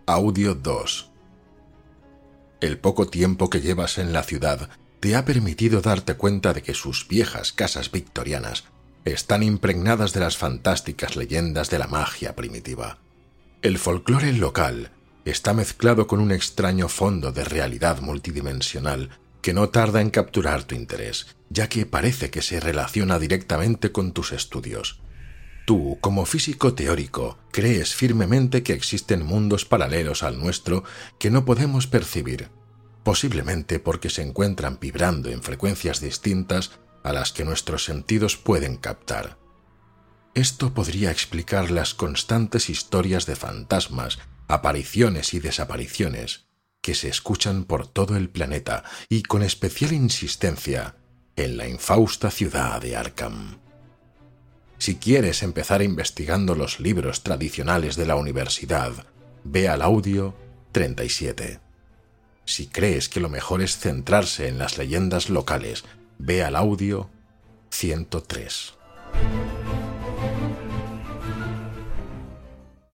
Audio 2. El poco tiempo que llevas en la ciudad te ha permitido darte cuenta de que sus viejas casas victorianas están impregnadas de las fantásticas leyendas de la magia primitiva. El folclore local está mezclado con un extraño fondo de realidad multidimensional que no tarda en capturar tu interés, ya que parece que se relaciona directamente con tus estudios. Tú, como físico teórico, crees firmemente que existen mundos paralelos al nuestro que no podemos percibir, posiblemente porque se encuentran vibrando en frecuencias distintas a las que nuestros sentidos pueden captar. Esto podría explicar las constantes historias de fantasmas, apariciones y desapariciones que se escuchan por todo el planeta y con especial insistencia en la infausta ciudad de Arkham. Si quieres empezar investigando los libros tradicionales de la universidad, ve al audio 37. Si crees que lo mejor es centrarse en las leyendas locales, ve al audio 103.